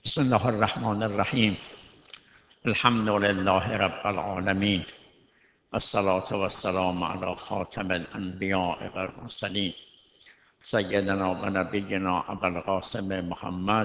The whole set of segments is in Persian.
بسم الله الرحمن الرحیم. الحمد لله رب العالمین، الصلاة والسلام علی خاتم الانبیاء والمرسلین، سیدنا و نبینا ابو القاسم محمد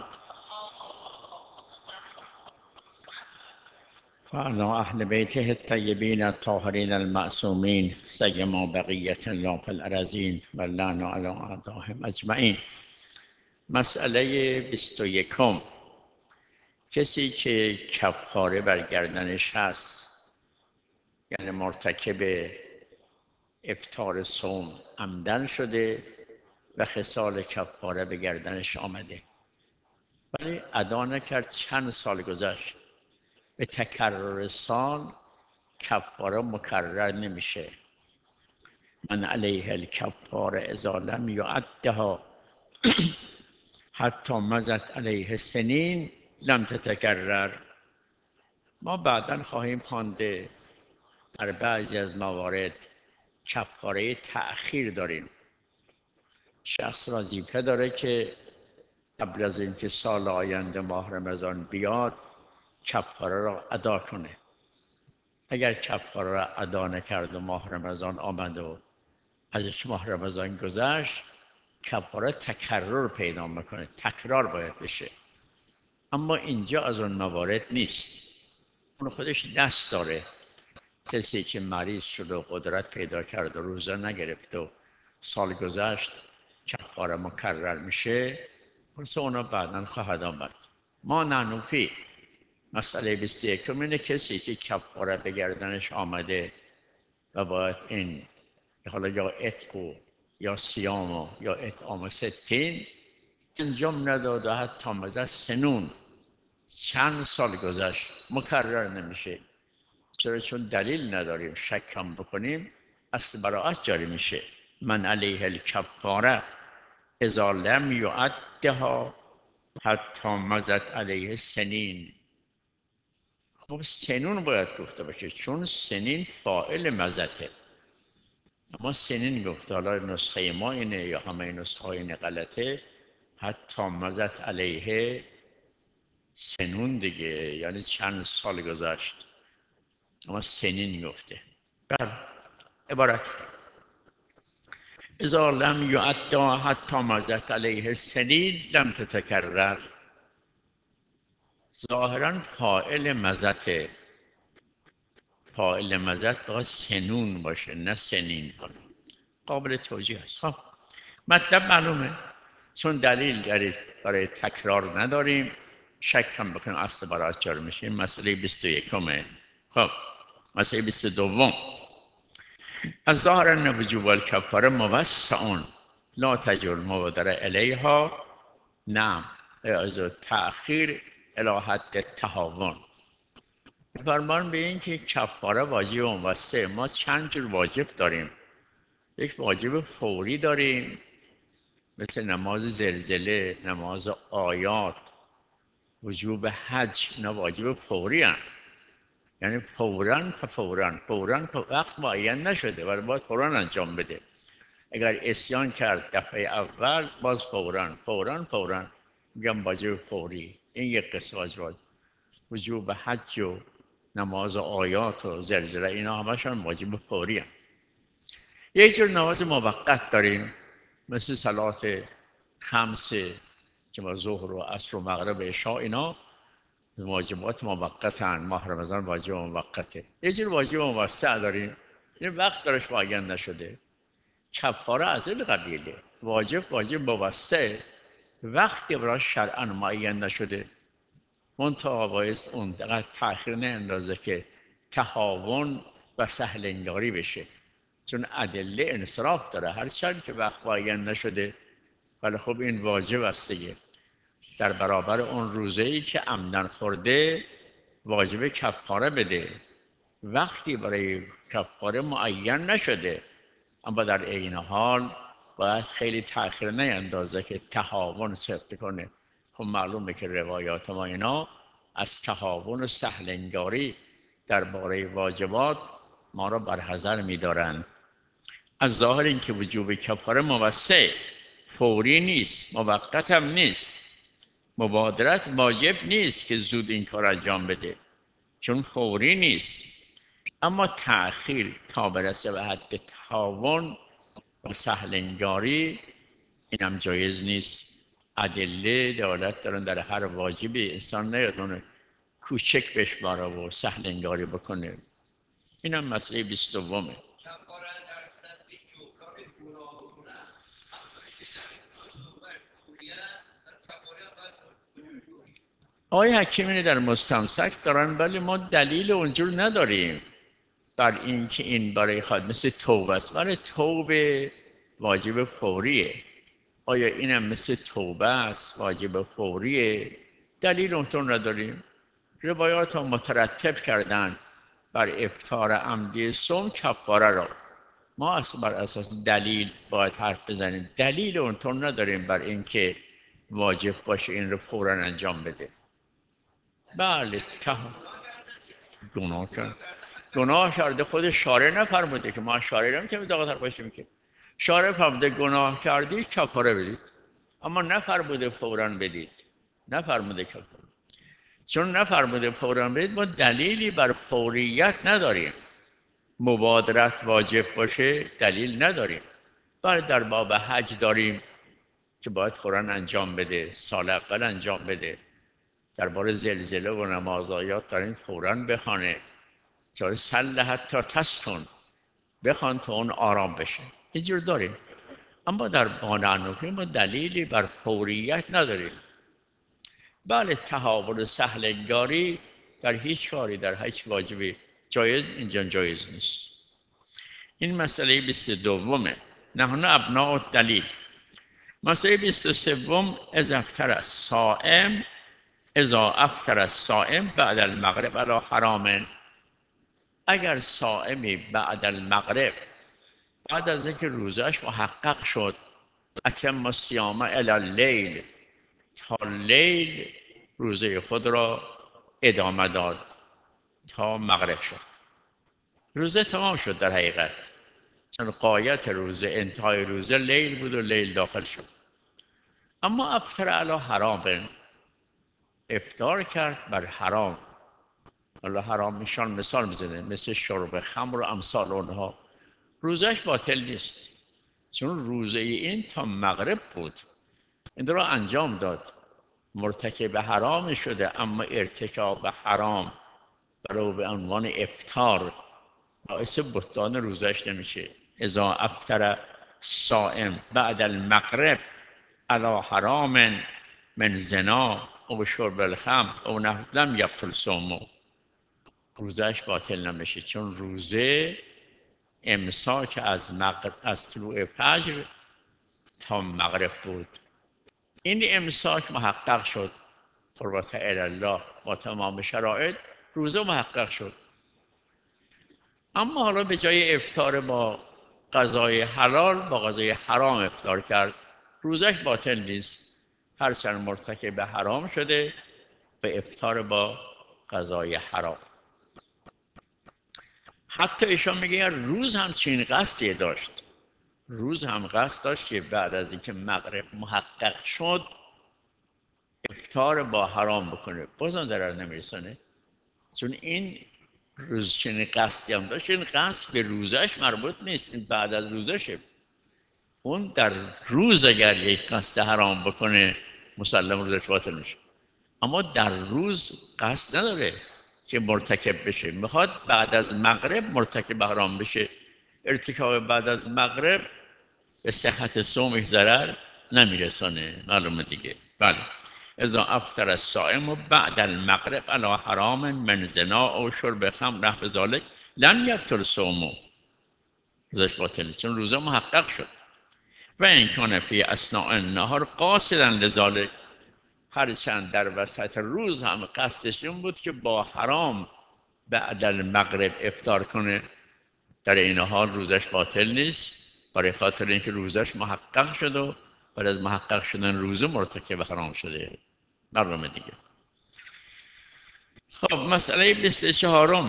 و علی اهل بیته الطیبین الطاهرین المعصومین، سیما بقیة الله فی الارضین و اللعن علی اعدائهم اجمعین. مسئله 21. کسی که کفاره بر گردنش هست، یعنی مرتکب افطار صوم عمدن شده و خصال کفاره به گردنش آمده ولی ادا نکرد، چند سال گذشت، به تکرر سال کفاره مکرر نمیشه. من علیه الکفاره اذا لم یعدها حتی مضت علیه سنین لم تتکرر. ما بعداً خواهیم خوانده در بعضی از موارد کفاره تأخیر داریم. شخص وظیفه داره که قبل از اینکه سال آینده ماه رمضان بیاد کفاره را ادا کنه. اگر کفاره را ادا نکرد و ماه رمضان آمد و ازش ماه رمضان گذشت، کفاره تکرر پیدا میکنه، تکرار باید بشه. اما اینجا از اون موارد نیست. اون خودش دست داره. کسی که مریض شد و قدرت پیدا کرد و روزه نگرفت و سال گذشت، کفاره مکرر میشه، پس اونا بعداً خواهد آمد. ما ننوفی. مسئله 21 اینه کسی که کفاره به گردنش آمده و باید این حالا یا اتقو یا صیام یا اطعام ستین انجام نداد و حتی مزد سنون چند سال گذشت مکرر نمیشه. چرا؟ چون دلیل نداریم، شک هم بکنیم اصل براعت جاری میشه. من علیه الکفاره اذا لم یعدها حتی مضت علیه سنین. خب سنون باید گفته باشه چون سنین فاعل مضته. اما سنین گفته، حالا نسخه ما اینه یا همه نسخه اینه غلطه. حتی مضت علیه سنون دیگه، یعنی چند سال گذشت، اما سنین گفته. بر عبارت اذا لم یعدا حتی مضت علیه سنین لم تتکرر. ظاهرا فاعل مضته، فاعل مضت باید سنون باشه نه سنین. قابل توجیه است. خب مطلب معلومه، چون دلیل برای تکرار نداریم، شک هم بکنیم اصل براعت جاری میشه. مسئله 21. خب مسئله 22. از ظاهر ان وجوب الکفاره موسع لا تجوز المبادره الیها، نعم از تأخیر الی حد التهاون. فرمان به این که کفاره واجب و موسع. ما چند جور واجب داریم. یک واجب فوری داریم مثل نماز زلزله، نماز آیات، وجوب حج. اینا واجب فوری هستند، یعنی فوراً وقت معین نشده ولی باید فوراً انجام بده. اگر عصیان کرد دفعه اول باز فوراً میگم واجب فوری. این یک قسم از وجوب حج و نماز آیات و زلزله، اینا همشون واجب فوری هستند. یک جور نماز موقت داریم مثل صلات خمس که ما ظهر و عصر و مغرب و عشاء، اینا واجبات موقتن. ماه رمضان واجب موقته. یه جور واجب موسع داریم، این وقت درش معین نشده. کفاره از این قبیله. واجب موسع، وقتی برای شرعاً معین نشده، منتها باعث اون دقیقه تأخیر ناندازه که تهاون و سهل انگاری بشه، چون ادله انصراف داره. هر چند که وقت معین نشده ولی خب این واجب است دیگه. در برابر اون روزه‌ای که عمدن خورده واجب کفاره بده. وقتی برای کفاره معین نشده، اما در عین حال باید خیلی تأخیر نیندازه که تهاون صدق کنه. خب معلومه که روایات ما اینا از تهاون و سهل انگاری درباره واجبات ما را برحذر می‌دارند. از ظاهر این که وجوب کفاره موسع، فوری نیست، موقت هم نیست. مبادرت واجب نیست که زود این کار انجام بده، چون فوری نیست. اما تأخیر تا برسه به حد تعاون و سهل انگاری، اینم جایز نیست. ادله دلالت دارن در هر واجبی انسان نیاد کوچک بشماره و سهل انگاری بکنه. اینم مسئله 22. آقای حکیمی در مستمسک دارن، ولی ما دلیل اونجور نداریم بر این که این برای خود مثل توبه است. برای توبه واجب فوریه. آیا اینم مثل توبه است واجب فوریه؟ دلیل اونطور نداریم. روایات ها مترتب کردن بر افطار عمدی صوم کفاره را. ما بر اساس دلیل باید حرف بزنیم. دلیل اونطور نداریم بر اینکه واجب باشه این رو فوراً انجام بده. بله گناه کرده، خود شارع نفرموده که ما شارع نمیتونیم داغتر باشیم که. شارع فرموده گناه کردی کفاره بدید، اما نفرموده فوراً بدید. نفرموده کفاره. چون نفرموده فوراً بدید، ما دلیلی بر فوریت نداریم. مبادرت واجب باشه دلیل نداریم. بله در باب حج داریم که باید فوراً انجام بده، سال اول انجام بده. درباره زلزله و نمازآیات داریم فوراً بخوانه. چون سل حتی تسکن، بخوان تا اون آرام بشه. اینجور داریم. اما در بانعنوی ما دلیلی بر فوریت نداریم. بله تهاون سهل انگاری در هیچ کاری، در هیچ واجبی جایز، اینجا جایز نیست. این مسئله 22. نحن ابناء الدلیل. مسئله 23. اذا افطر الصائم بعد المغرب علی حرام. اگر صائمی بعد المغرب، بعد از اینکه روزش محقق شد، اتم الصیام الی اللیل، تا لیل روزه خود را ادامه داد تا مغرب شد. روزه تمام شد در حقیقت، چون غایت روزه، انتهای روزه لیل بود و لیل داخل شد. اما افطر علی حرام، افطار کرد بر حرام. الله حرام میشان مثال میزنه، مثل شرب خمر و امثال اونها. روزش باطل نیست، چون روزه این تا مغرب بود، این را انجام داد. مرتکب حرام شده، اما ارتکاب حرام برای به عنوان افطار باعث بطلان روزش نمیشه. اذا افطر صائم بعد المغرب علی حرام من زنا او شرب الخمر او نحو لم یبطل صومه، روزش باطل نمیشه، چون روزه امساک از طلوع فجر تا مغرب بود. این امساک محقق شد قربت الله با تمام شرایط، روزه محقق شد. اما حالا به جای افطار با غذای حلال با غذای حرام افطار کرد، روزش باطل نیست، هرچند مرتکب حرام شده به افطار با غذای حرام. حتی ایشان میگه روز هم چنین قصدی داشت، روز هم قصد داشت که بعد از اینکه مغرب محقق شد افطار با حرام بکنه، بازم ضرر نمیرسانه، چون این روز چنین قصدی هم داشت. این قصد به روزش مربوط نیست، این بعد از روزشه. اون در روز اگر یک قصد حرام بکنه مسلم روزش باطل میشه، اما در روز قصد نداره که مرتکب بشه، میخواد بعد از مغرب مرتکب حرام بشه. ارتکاب بعد از مغرب به صحت صومش ضرر نمیرسانه، معلومه دیگه. بله. اذا افطر الصائم بعد المغرب علی حرام من زنا او شرب خمر نحو ذلک لم یبطل صومه، روزش باطله، چون روزه محقق شد. و این کان فی اثناء النهار قاصدا لذلک، هرچند در وسط روز هم قصدش این بود که با حرام بعد المغرب افطار کنه، در این حال روزش باطل نیست، برای خاطر اینکه روزش محقق شد و بعد از محقق شدن روزه مرتکب حرام شده. معلومه دیگه. خب مسئله 24،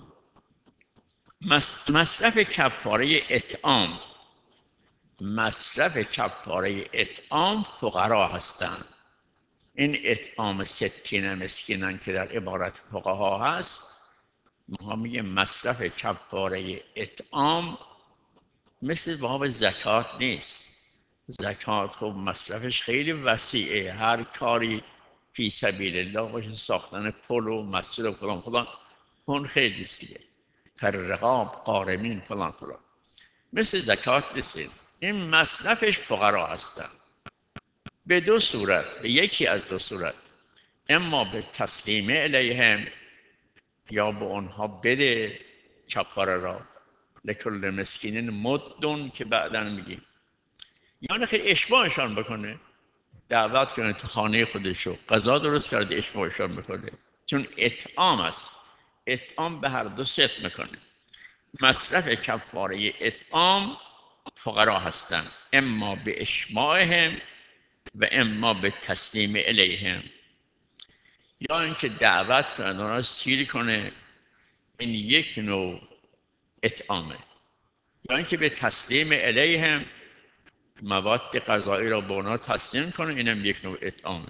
مصرف کفاره اطعام. مصرف کفاره اطعام فقرا هستند. این اطعام ستین مسکینن که در عبارت فقها هست، ما میگیم مصرف کفاره اطعام مثل باب زکات نیست. زکات خب مصرفش خیلی وسیعه، هر کاری فی سبیل الله باشه، ساختن پل و مسجد و فلان فلان، اون خیلی است دیگه، رقاب قارمین فلان فلان، مثل زکات نیست. این مصرفش فقرا هستن به دو صورت، به یکی از دو صورت، اما به تسلیم الیهم، یا به اونها بده کفاره را، لکل مسکینین مدون که بعداً میگیم، یعنی خیلی اشباعشان بکنه، دعوت کنه تو خانه خودشو، غذا درست کرده اشباعشان بکنه، چون اطعام است. اطعام به هر دو ست میکنه. مصرف کفاره اطعام فقرا هستند، اما به اشماعهم و اما به تسلیم الیهم، یا اینکه دعوت کنه اونا سیر کنه، این یک نوع اطعامه، یا اینکه به تسلیم الیهم مواد غذایی را به اونا تسلیم کنه، اینم یک نوع اطعامه.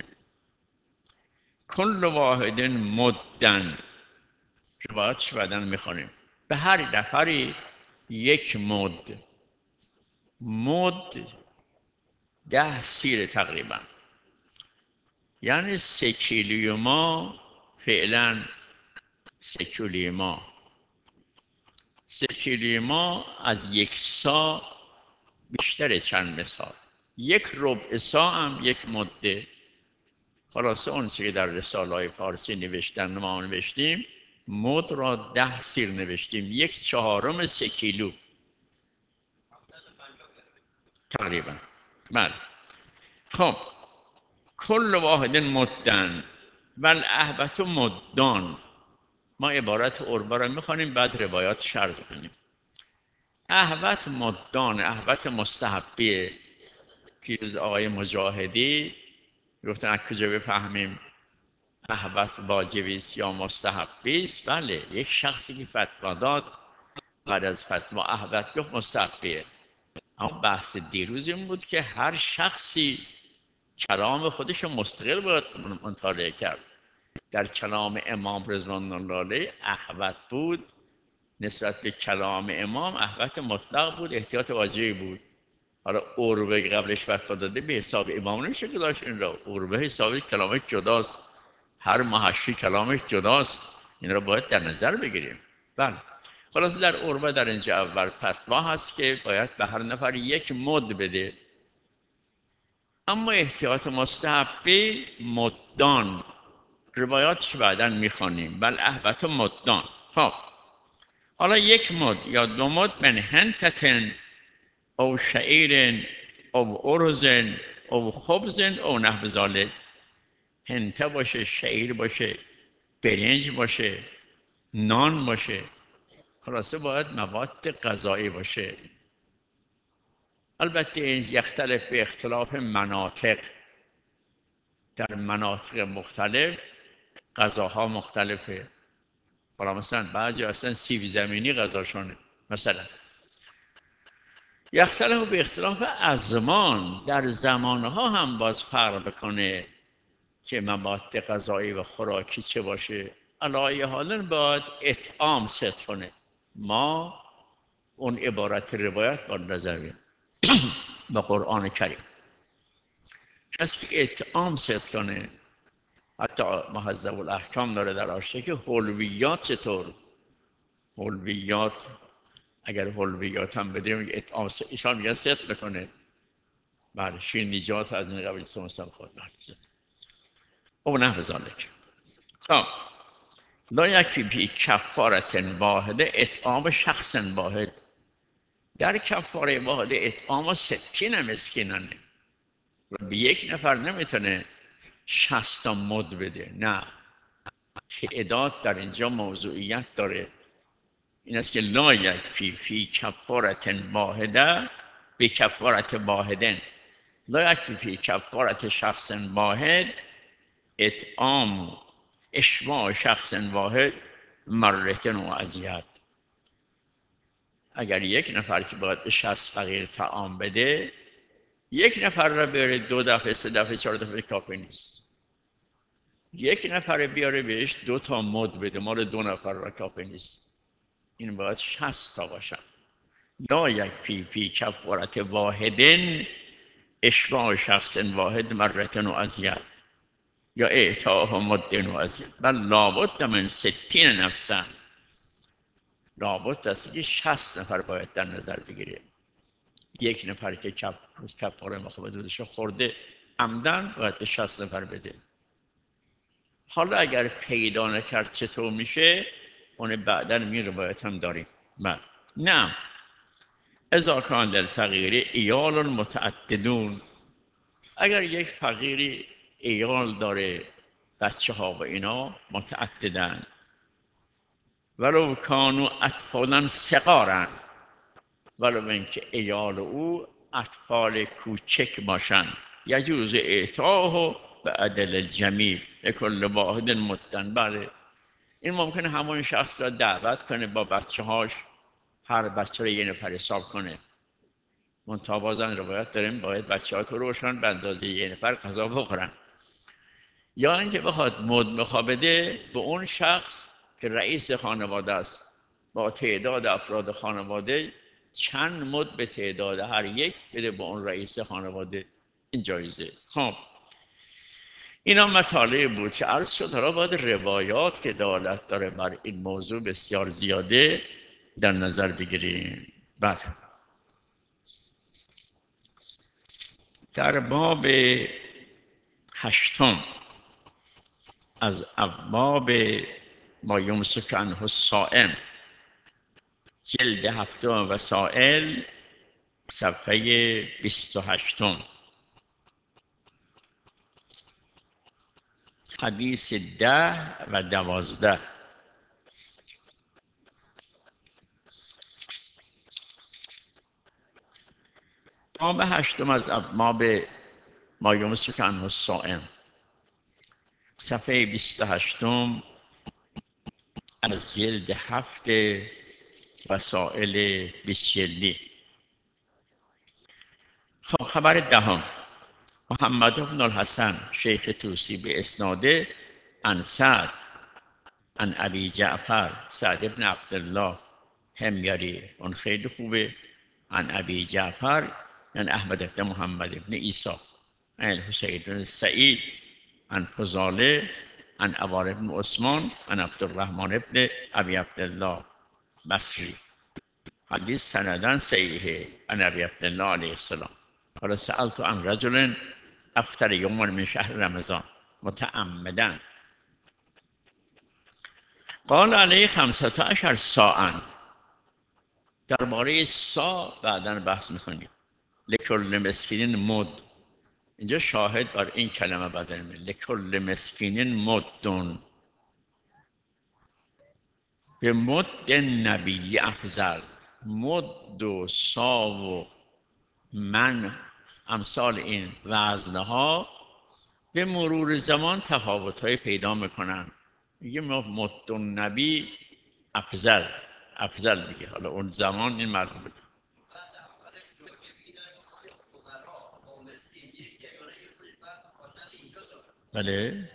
کل واحد مدن، روایتش بعداً میخونیم، به هر نفری یک مد. مد 10 سیر تقریبا، یعنی 3 کیلوی ما، فعلا 3 کیلوی ما، 3 کیلوی ما از 1 سا بیشتر چند مثال، 1 ربع سا هم 1 مده. خلاصه اون چیزی که در رساله‌های فارسی نوشتن ما نوشتیم، مد را 10 سیر نوشتیم، 1/4 3 کیلو تقریبا. بله. خب کل واحد مدن و الاهبت مدان، ما عبارت عربا را میخوانیم بعد روایات شرح کنیم. اهبت مدان، اهبت مستحبیه. پیروز آقای مجاهدی گفتن از کجا بفهمیم اهبت واجبی است یا مستحبی است؟ بله، یک شخصی که فتوا داد بعد از فتوا اهبت گفت مستحبیه. اما بحث دیروز این بود که هر شخصی کلام خودش رو مستقل باید مطالعه کرد. در کلام امام رضوان الله علیه اهبت بود، نسبت به کلام امام اهبت مطلق بود، احتیاط واجبی بود. حالا عربه قبلش فتوا داده به حساب امام نمیشه گذاشت، این را عربه حساب کلامش جداست، هر محشی کلامش جداست، این را باید در نظر بگیریم. بله. خلاص در عربه در اینجا اول فتوا هست که باید به هر نفر 1 مد بده. اما احتیاط مستحبی مدان، روایاتش بعداً میخوانیم، بل اهبت مدان. خب حالا 1 مد یا 2 مد من هنتتن او شعیر او ارز او خبز او نحو ذلک، هنته باشه، شعیر باشه، برنج باشه، نان باشه، خلاصه باید مواد غذایی باشه. البته این یختلف به اختلاف مناطق، در مناطق مختلف غذاها مختلفه. حالا مثلا بعضی اصلا سیب زمینی غذاشونه مثلا. یختلف به اختلاف ازمان، در زمانها هم باز فرق بکنه که مواد غذایی و خوراکی چه باشه. علی حالا باید اطعام ست کنه. ما اون عبارت روایت با نظر بیم با قرآن کریم، کسی که اطعام ست کنه، حتی مهذب الاحکام داره در آشته که حلویات چطور، حلویات اگر حلویات هم بدیم اطعام ایشان میگن ست بکنه. بله، شیرینیجات از این قبیل مثلا خود بردازه او نه بذالک. خب لا یکی بی کفارت واحده اطعام شخص واحد، در کفاره واحد اطعام 60 مسکینانه و به 1 نفر نمیتونه 60 مد بده. نه، تعداد در اینجا موضوعیت داره. این است که لا یکفی فی کفارت واحده به کفارت واحدن، لا یکفی فی کفارت شخص واحد اطعام اشباع شخص واحد مرتن و اذیت. اگر 1 نفر که باید به 60 فقیر طعام بده، 1 نفر را بره 2 دفعه 3 دفعه 4 دفعه کافی نیست. یک نفر بیاره بهش 2 تا مد بده، مال 2 نفر را کافی نیست، این باید 60 تا باشن. لا یکفی فی کفارت واحدن اشباع شخص واحد مرتن و ازید یا اعطاء مد و ازید، بل لابد من 60 نفسن، لابد است که 60 نفر باید در نظر بگیره. یک نفر که کفاره مخابرتش خورده عمدن باید به 60 نفر بده. حالا اگر پیدا نکرد چطور میشه؟ اون بعدا می روایت هم داریم. بله. نه اذا کان للفقیر ایال متعددون، اگر یک فقیری ایال داره، بچه ها و اینا متعددن، ولو کانوا اطفالا صغارا، ولو اینکه ایال او اطفال کوچک باشن، یجوز اعطاه به عدل الجمیع لکل واحد مدن. بله این ممکنه همون شخص را دعوت کنه با بچه هاش، هر بچه را 1 نفر حساب کنه، منتها بازم روایت داریم باید بچه ها تو روشن به اندازه 1 نفر غذا بخورن. یا اینکه بخواد مد بخواد بده به اون شخص که رئیس خانواده است، با تعداد افراد خانواده چند مد به تعداد هر یک بده به اون رئیس خانواده، این جایزه. خب اینا مطالعه بود که عرض شد. حالا باید روایات که دلالت داره بر این موضوع بسیار زیاده در نظر بگیریم. بله در باب 8 از ابواب ما یمسک عنه الصائم، جلد 7 وسائل، صفحه 28، حدیث 10 و 12. باب 8 از ابواب ما یمسک عنه الصائم، صفحه 28 از جلد 7 وسائل 20. خب خبر 10، محمد بن الحسن شیخ توسی به اسناده عن سعد عن ابی جعفر سعد بن عبدالله حميري، اون خیلی خوبه، عن ابی جعفر عن احمد بن محمد بن عیسی عن حسین بن سعید عن فضاله عن عوار بن عثمان عن عبدالرحمن بن ابی عبدالله بصری، حدیث سندن صحیحه، عن ابی عبدالله علیه السلام. قال سألت عن رجل افطر یوما من شهر رمضان متعمدا قال علیه 15 ساعا. درباره سا بعداً بحث میکنیم. لکل مسکین مد، اینجا شاهد بر این کلمه بدن لکل مسکین مدون، به مد نبی افضل. مد و سا و من امثال این وزنها به مرور زمان تفاوت‌های پیدا میکنن. میگه مد نبی افضل، افضل میگه، حالا اون زمان این معلوم بود. بله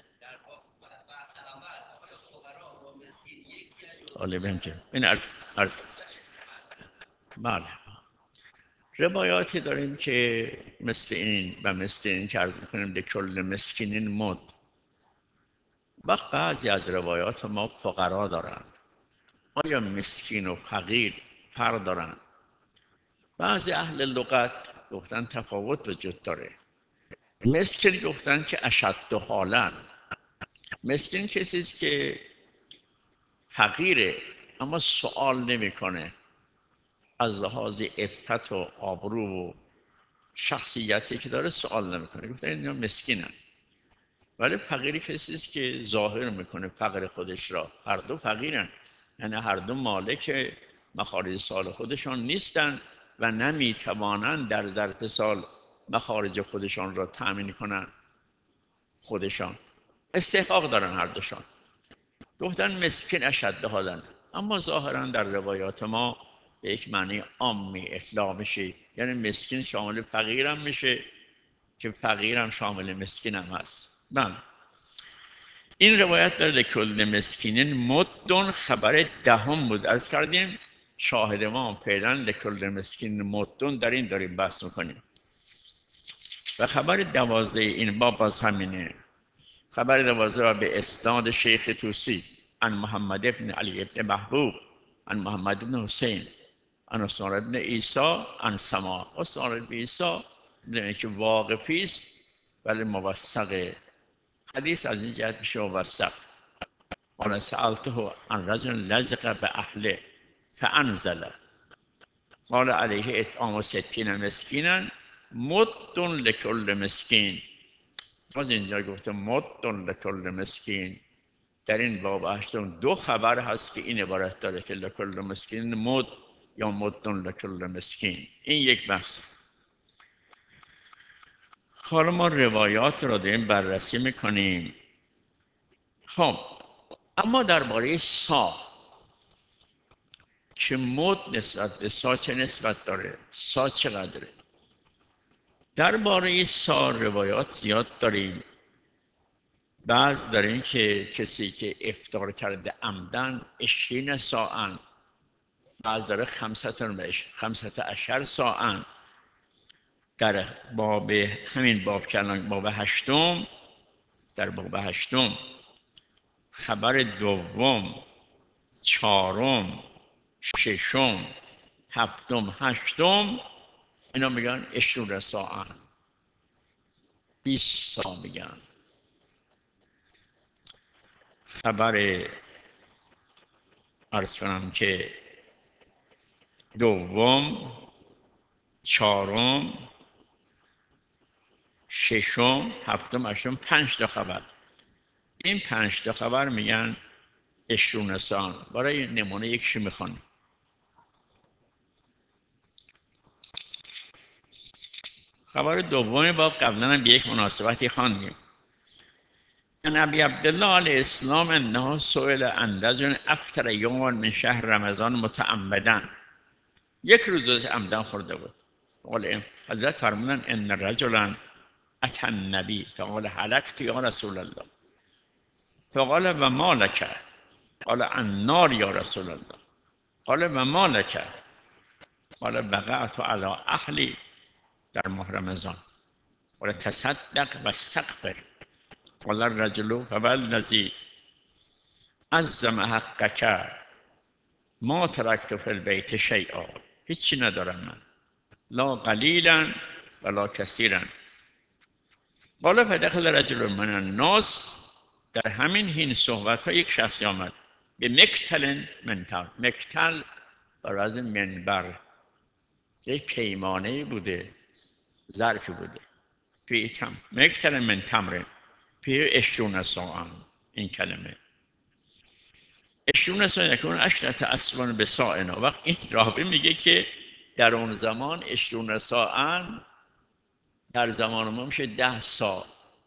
حالا بهم که این عرض بله روایاتی داریم که مثل این و مثل این که عرض میکنیم لکل مسکینین مد. وقت بعضی از روایات ما فقرا دارن، آیا مسکین و فقیر فرق دارن؟ بعضی اهل لغت گفتن تفاوت وجود داره. مسکین گفتن که اشد حالا، مسکین کسی است که فقیره اما سوال نمیکنه، از لحاظ عفت و آبرو و شخصیتی که داره سوال نمیکنه، گفتن اینا مسکینن. ولی فقیری کسی است که ظاهر میکنه فقر خودش را. هر دو فقیرن، یعنی هر دو مالک مخارج سال خودشان نیستن و نمیتوانند در ظرف سال مخارج خودشان را تأمین کنند. خودشان استحقاق دارن هر دوشان. گفتن مسکین اشد حالن، اما ظاهرا در روایات ما به یک معنی عامی اطلاق میشه، یعنی مسکین شامل فقیرم میشه که فقیرم شامل مسکینم هست. بله این روایت در لکل مسکینین مدن خبر دهم بود. عرض کردیم شاهد ما فعلا لکل مسکین مدن در این داریم بحث میکنیم. و خبر 12 این باب باز همینه. خبر 12 به اسناد شیخ توسی عن محمد ابن علی ابن محبوب عن محمد ابن حسین عن اسماعیل ابن عیسی عن سما. اسماعیل ابن عیسی میدونید که واقفی است ولی موثقه. حدیث از این جهت میشه موثق. قال سألته عن رجل لزق بأهله فأنزل قال علیه اطعام 60 مسکینا مد لکل مسکین. باز اینجا گفته مد لکل مسکین. در این باب 8 دو خبر هست که این عبارت داره که لکل مسکین مد یا مد لکل مسکین. این یک بحث. حالا ما روایات را داریم بررسی میکنیم. خب اما درباره سا که مد نسبت به سا چه نسبت داره؟ سا چقدره؟ درباره سا روایات زیاد داریم. بعض داریم که کسی که افطار کرده عمدن 20 ساعن، بعض داره 15 ساعن. در باب همین باب که الان باب 8 در باب 8 خبر دوم، چهارم، ششم، هفتم، هشتم اینا میگن 20 ساعن، 20 ساعت میگن. خبر عرض کنم که دوم، چهارم، ششم، هفتم، هشتم 5 تا خبر. این 5 تا خبر میگن 20 ساعت. برای نمونه یکشی میخوانیم. خبر دومی با قبلا به یک مناسبتی خواندیم. نبی عبدالله علیه السلام انه سئل عن رجل افطر یوما من شهر رمضان متعمدا. یک روز عمدن خورده بود. قال حضرت فرمودن ان رجلا اتى النبی فقال هلكت یا رسول الله فقال و ما لك قال النار یا رسول الله قال و ما لك قال وقعت على اهلی در ماه رمضان قال تصدق واستغفر قال الرجل فوالذی عظم حقک ما ترکت فی البیت شیئا. هیچی ندارم من، لا قلیلا ولا کثیرا. قال فدخل رجل من الناس. در همین حین صحبت ها یک شخصی آمد به مکتل منتر. مکتل برای از منبر یک پیمانه بوده، ظرفی بوده. توی کم مکتل من تمر توی 20 ساعت. این کلمه 20 ساعت یکون عشرت اسوان به سائنا. وقت این راوی میگه که در اون زمان 20 ساعت در زمان ما میشه 10 ساعت.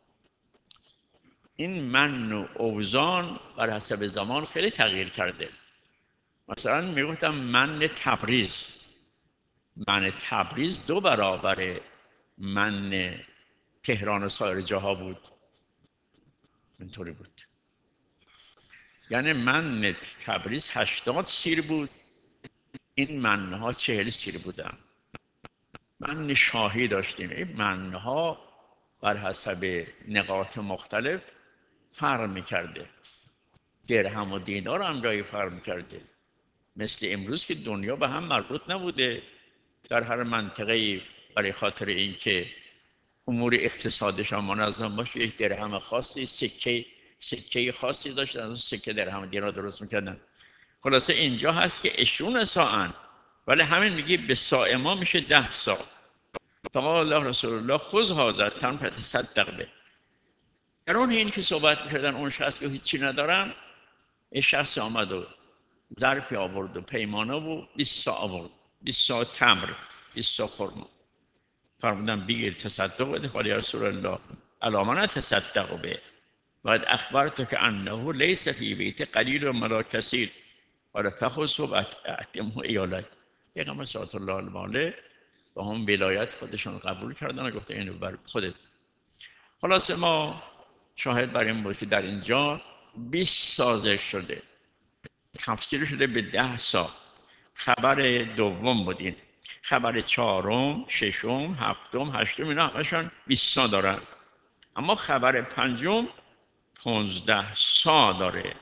این من و اوزان بر حسب زمان خیلی تغییر کرده. مثلا میگفتم من تبریز، من تبریز 2 برابر من تهران و سایر جاها بود. اینطوری بود. یعنی من تبریز 80 سیر بود، این منها 40 سیر بودن. من شاهی داشتیم. این منها بر حسب نقاط مختلف فرق میکرده. درهم و دینار هم جایی فرق میکرده. مثل امروز که دنیا به هم مربوط نبوده. در هر منطقه برای خاطر اینکه امور اقتصادشان منظم باشه یک درهم خاصی، سکه خاصی داشتن، از سکه درهم دینار درست میکردن. خلاصه اینجا هست که 20 ساعت، ولی همین میگه به ساع ما میشه 10 ساعت. فقال الله رسول الله خذ هذا تن فتصدق به. در اون حین که صحبت میکردن اون شخص که هیچی ندارن، این شخص آمد و ظرفی آورد و پیمانه و 20 ساعت آورد، 20 ساعت تمر، 20 ساعت خرما. فرمودن بگیر تصدق بده. قال یا رسول الله الا من تصدق به وقد اخبرتك انه ليس في بیت قلیل ولا کثیر قال فخذ واتمه ایالک. پیغمبر صلی الله علیه و هم ولایت خودشون قبول کردن و گفته اینو بر خودت. خلاصه ما شاهد بر این بود که در اینجا 20 سازش شده، تفسیر شده به 10 سا. خبر دوم بودین، خبر چهارم، ششم، هفتم، هشتم، اینا همشون 20 سا دارن. اما خبر پنجم 15 سا داره.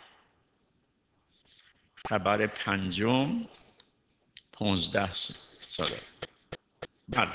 خبر پنجم 15 سا داره. بله.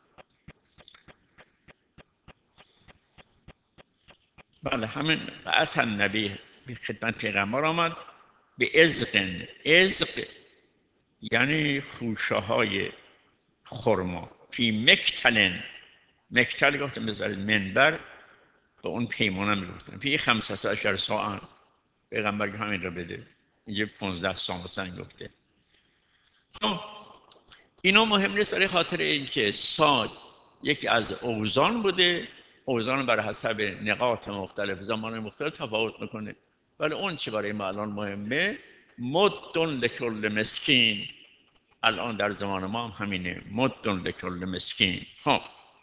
بله همین بعث النبی به خدمت پیغمبر آمد به ازق. ازق یعنی خوشه های خرما. فی مکتلن، مکتل گفتم بذارید منبر، به اون پیمانه میگفتن فی 15 ساعت. پیغمبر همین رو بده، اینجا 15 ساعت مثلا گفته. خب اینا مهم نیست، برای خاطر اینکه سا یکی از اوزان بوده، اوزان بر حسب نقاط مختلف زمان مختلف تفاوت میکنه، ولی اون چه برای ما الان مهمه مدن لکل مسکین. الان در زمان ما هم همینه، مدن لکل مسکین. خب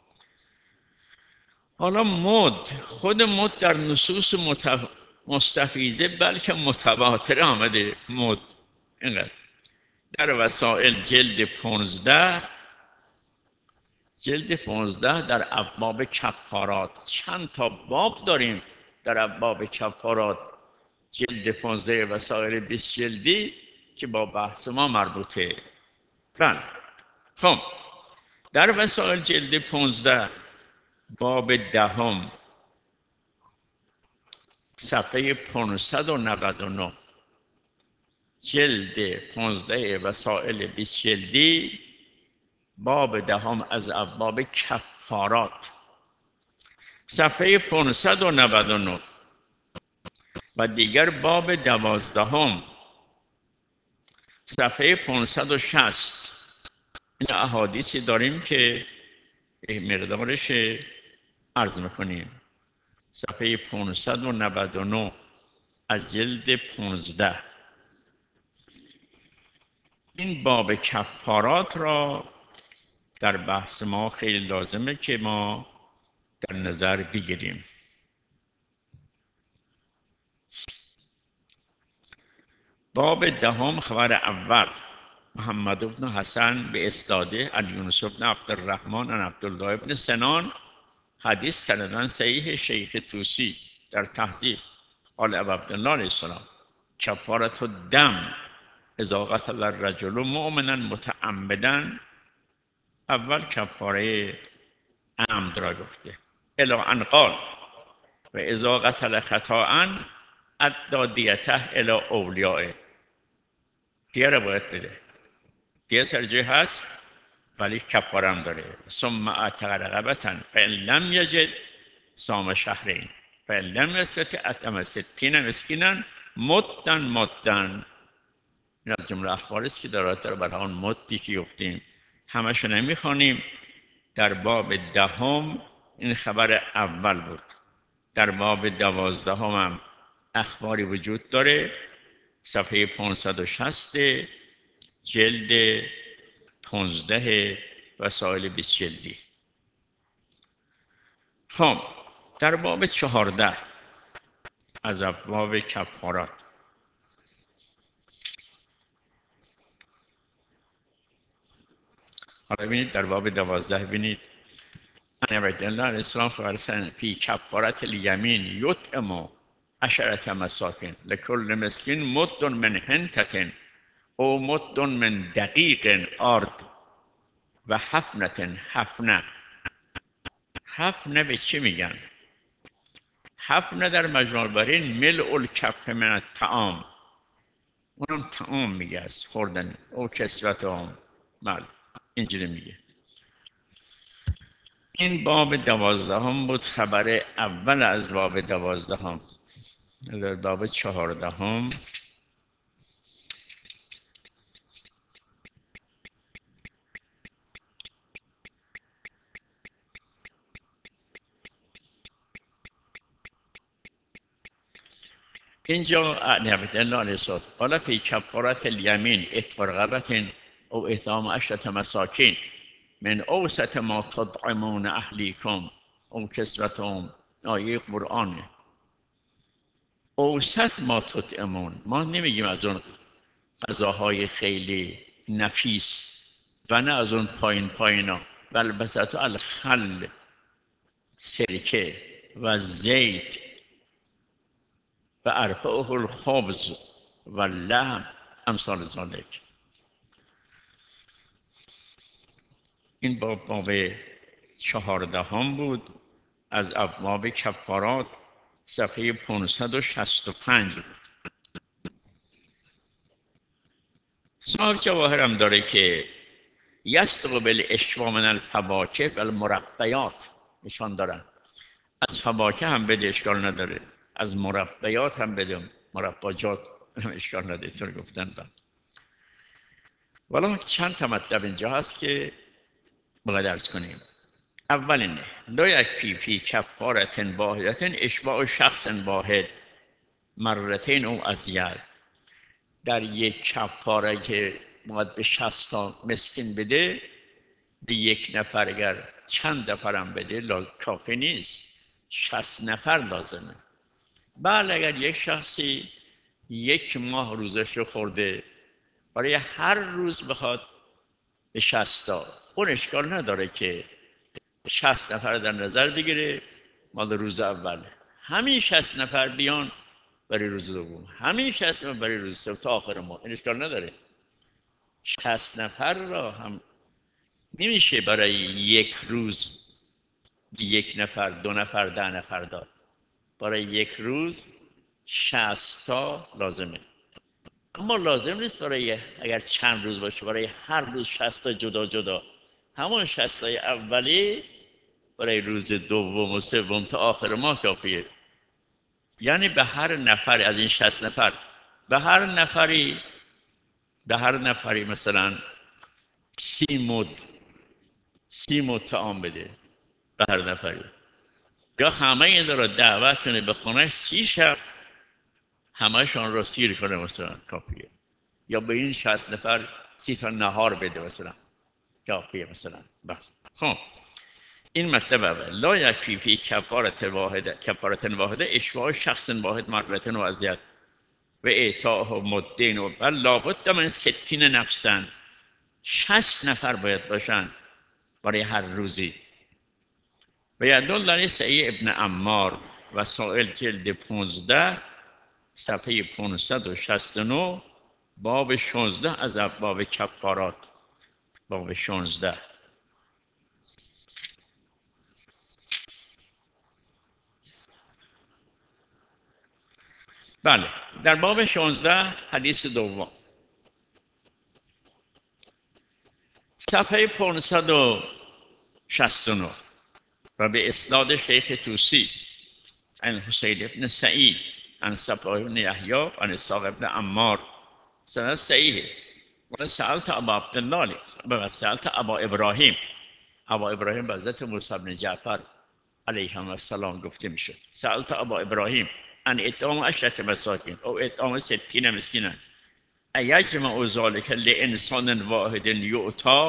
حالا خود مد در نصوص مستفیضه بلکه متواتر آمده. مد اینقدر در وسائل جلد 15 در ابواب کفارات. چند تا باب داریم در ابواب کفارات. جلد 15 وسائل 20 جلدی که با بحث ما مربوطه. بله. خب در وسائل جلد 15 باب دهم صفحه 599، جلد 15 وسائل 20 جلدی باب دهم از ابواب کفارات، صفحه 599. و دیگر باب 12 صفحه 560. این احادیثی داریم که مقدارش عرض میکنیم. صفحه 599 از جلد 15. این باب کفارات را در بحث ما خیلی لازمه که ما در نظر بگیریم. باب دهم خبر اول محمد بن حسن به اسناده عن یونس بن عبدالرحمن عن عبدالله بن سنان، حدیث سنداً صحیح شیخ طوسی در تهذیب. قال ابو عبدالله علیه السلام کفارة الدم اذا قتل الرجل مؤمنا متعمدا. اول کفاره عمد را گفته، الی ان قال و اذا قتل خطاء ادی دیته الی اولیائه. دیگه روایت داره، دیگه سرجه هست ولی کفاره هم داره. ثم اعتق رقبة فان لم یجد صام شهرین فان لم یستطع اطعم 60 مسکینا مدن. این از جمله اخباری است که داره بر همون مدی که گفتیم همشو نمیخوانیم. در باب دهم این خبر اول بود. در باب 12 هم اخباری وجود داره، صفحه 560 جلد 15 وسائل 20 جلدی. خب در باب 14 از ابواب کفارات حالا ببینید در باب 12 ببینید ان عبدالله علیه السلام فرسن فی کفارت الیمین یطعم 10 مساکین لکل مسکین مد من حنطة او مد من دقیق آرد و حفنه. حفنه به چی میگن؟ حفنه در مجموع البحرین ملء الکف من الطعام، اونم طعام میگه از خوردن او کسوتهم. بله اینجوری میگه. این باب 12 بود، خبر اول از باب 12. در باب 14 اینجا نبی الله علیه السلام قال فی کفارت الیمین عتق رقبة او اطعام 10 مساکین من اوسط ما تطعمون اهلیکم او کسوتهم. آیه قرآنه. اوسط ما تطعمون، ما نمیگیم از اون غذاهای خیلی نفیس و نه از اون پایین پایینا، بل بسط الخل، سرکه و زیت و ارفعه الخبز و لحم، امثال ذالک. این باب 14 بود از ابواب کفارات، صفحه 565 بود. صاحب جواهر هم داره که یستق بالاشوا من الفواکه و المربیات، نشان دارن از فواکه هم بده اشکال نداره، از مربیات هم بده، مرباجات اشکال نداره، طور گفتن با. ولی چند تا مطلب اینجا هست که باید ارز کنیم. اولین لا یکفی فی کفارة واحدة اشباع شخص واحد مرتين او ازید. در یک کفاره که باید به 60 تا مسکین بده، به یک نفر اگر چند نفرم بده کافی نیست، 60 نفر لازمه. بله اگر یک شخصی 1 ماه روزش رو خورده، برای هر روز بخواد به 60 تا، اون اشکال نداره که 60 نفر در نظر بگیره مال روز اول، همین 60 نفر بیان برای روز دوم، همین 60 نفر برای روز سوم تا آخر ماه، این اشکال نداره. 60 نفر را هم نمیشه برای یک روز 1 نفر 2 نفر 10 نفر داد، برای یک روز 60 تا لازمه. اما لازم نیست برای اگر چند روز باشه برای هر روز 60 تا جدا جدا، همون 60 تای اولی برای روز دوم و سوم تا آخر ماه کافیه. یعنی به هر نفر از این 60 نفر، به هر نفری مثلا 30 مد طعام بده به هر نفری، یا همه این رو دعوت کنه به خونش 30 شب همهشان رو سیر کنه مثلا کافیه. یا به این 60 نفر 30 تا نهار بده مثلا کافیه مثلا. بس خب این مطلب اول. لا یکفی فی کفارة واحده اشباع شخص واحد مرة و ازید و اعطاء مدین و بل لابد من 60 نفسا، 60 نفر باید باشن برای هر روزی. و یدل علی سعی ابن عمار و سائل جلد 15 صفحه 569 باب 16 از ابواب کفارات، باب 16. بله در باب 16 حدیث دوم صفحه 569 و به اسناد شیخ توسی عن حسین ابن سعید عن صفوان ابن یحیی عن اسحاق ابن عمار سند صحیحه. و سألت ابا عبدالله و سألت ابا ابراهیم، ابا ابراهیم به حضرت موسی بن جعفر علیه السلام گفته میشد. سألت ابا ابراهیم عن اطعام 10 مساکین او اطعام 60 مسکینا ایجمع ذلک لانسان واحد یعطی،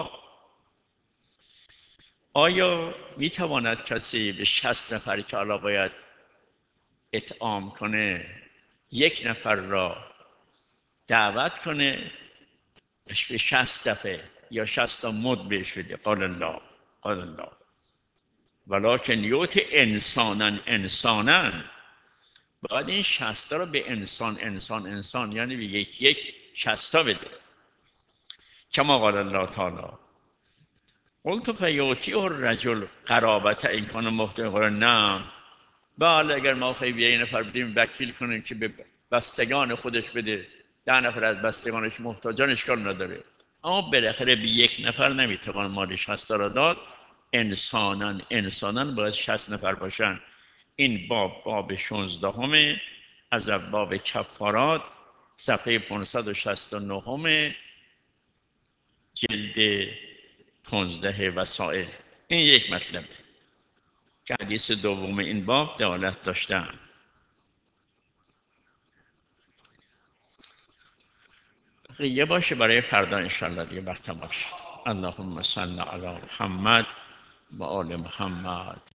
آیا میتواند کسی به 60 نفر که حالا باید اطعام کنه 1 نفر را دعوت کنه به 60 دفعه یا 60 تا مد بهش بده؟ قال الله قال الله ولکن یوت انسانا باید این 60 را به انسان یعنی به یک 60 تا بده. کما قال الله تعالی قلت فیوتیه الرجل قرابت این کنه محتقر. نه بله اگر ما خیلی یه نفر بدیم وکیل کنیم که به بستگان خودش بده، 10 نفر از بستگانش محتاجان اشکال نداره، اما بالاخره به 1 نفر نمیتوان مال 60 را داد. انسانا باید 60 نفر باشن. این باب 16 از باب کفارات صفحه 569 جلد 15 وسائل. این یک مطلبه که حدیث دوم این باب دلالت داشتن. یه باشه برای فردا انشالله دیگه وقت ما شد. اللهم صل علی محمد و آل محمد.